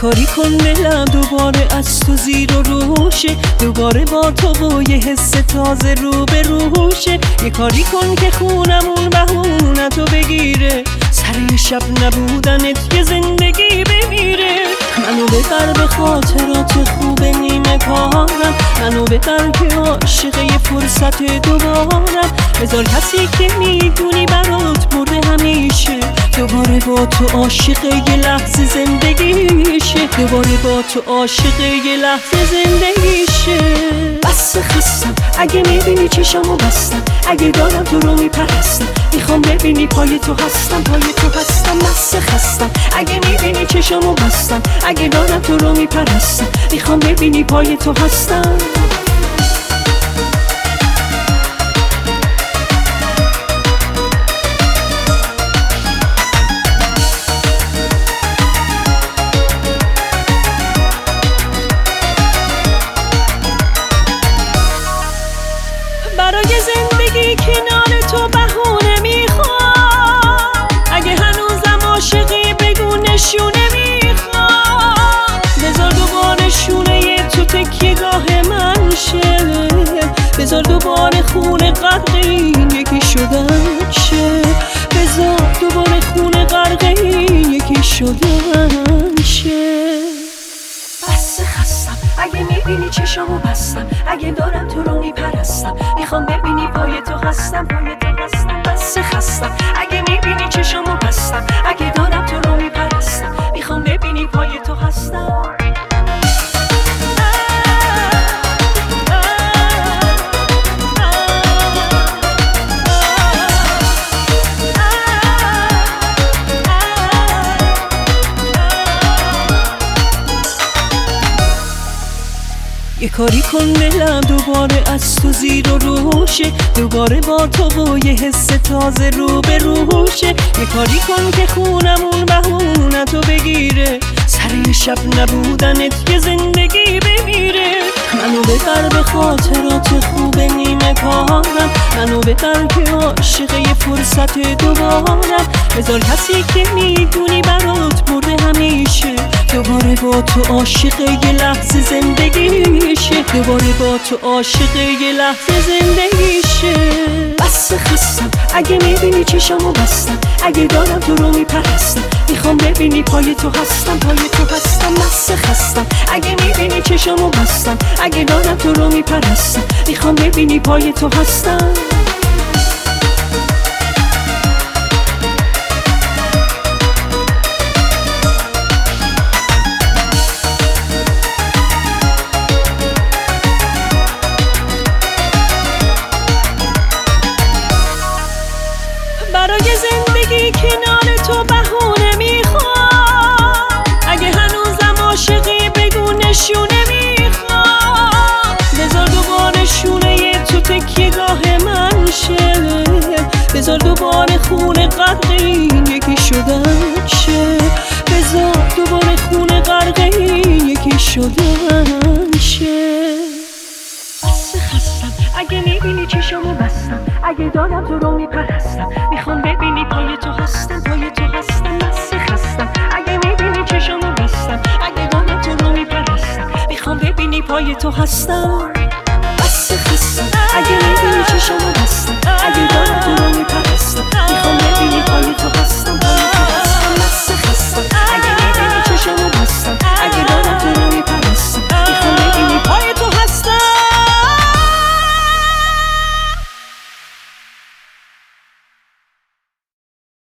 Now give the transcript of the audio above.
کاری کن دلم دوباره از تو زیر و روشه، دوباره با تو و یه حس تازه رو به روشه. یه کاری کن که خونمون بهونتو بگیره، سر شب نبودنت یه زندگی بمیره. منو ببر به خاطرات خوب نیمه کارم، منو ببر که عاشق یه فرصت دوبارم. بذار کسی که میدونی برات مرده همیشه، دوباره با تو عاشق یه لحظه زندگیشه، دوباره با تو عاشق یه لحظه زندگیشه. بس خستم اگه میبینی چشمو بستم، اگه دارم تو رو میپرستم، میخوام ببینی پای تو هستم، پای تو هستم. بس خستم اگه میبینی چشمو بستم، اگه دارم تو رو میپرستم، میخوام ببینی پای تو هستم. برای زندگی کنار تو بهونه میخوام، اگه هنوزم عاشقی بگو نشونه میخوام. بذار دوباره شونه تو تکیه‌گاه من شه، بذار دوباره خونه غرق این یکی شدن شه، بذار دوباره خونه غرق این یکی شدن شه. بس خستم اگه میبینی چشمو بستم، اگه دارم تو رو میپرستم، میخوام ببینی پای تو هستم، پای تو هستم. بس خستم اگه میبینی چشمو بستم، اگه دارم تو رو میپرستم، میخوام ببینی پای تو هستم. یه کاری کن دلم دوباره از تو زیر و روشه، دوباره با تو و یه حس تازه رو به روشه. یه کاری کن که خونمون بهونتو بگیره، سر شب نبودنت یه زندگی بمیره. منو ببر به خاطرات خوب نیمه کارم، منو ببر که عاشق یه فرصت دوبارم. بذار کسی که میدونی برات مرده همیشه، دوباره با تو عاشق یه لحظه زندگیشه، دوباره با تو عاشق یه لحظه زندگیشه. بس خستم اگه میبینی چشمو بستم، اگه دارم تو رو میپرستم، میخوام ببینی پای تو هستم، پای تو هستم. بس خستم اگه میبینی چشمو بستم، اگه دارم تو رو میپرستم، میخوام ببینی پای تو هستم. برای زندگی کنار تو بهونه میخوام، اگه هنوزم عاشقی بگو نشونه میخوام. بذار دوباره شونه تو تکیه‌گاه من شه، بذار دوباره خونه غرق این یکی شدن شه، بذار دوباره خونه غرق این یکی شدن شه. بس خستم اگه میبینی چشمو بستم، اگه دارم تو رو میپرستم، میخوام ببینی پای تو هستم، پای تو هستم. بس خستم اگه میبینی چشمو بستم، اگه دارم تو رو میپرستم، میخوام ببینی پای تو هستم.